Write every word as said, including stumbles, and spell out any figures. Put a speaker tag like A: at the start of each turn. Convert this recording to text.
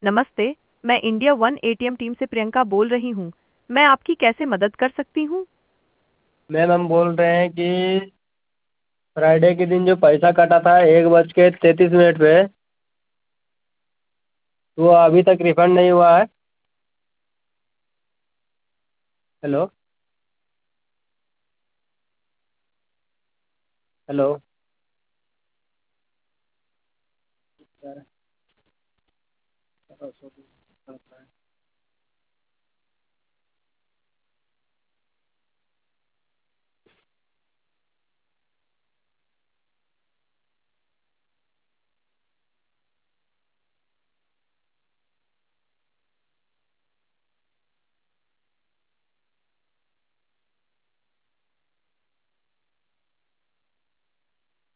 A: नमस्ते। मैं India one ATM team से प्रियंका बोल रही हूँ। मैं आपकी कैसे मदद कर सकती हूँ?
B: मैम हम बोल रहे हैं कि फ्राइडे के दिन जो पैसा कटा था एक बज के तैंतीस मिनट पे, वो अभी तक रिफंड नहीं हुआ है। हेलो। हेलो।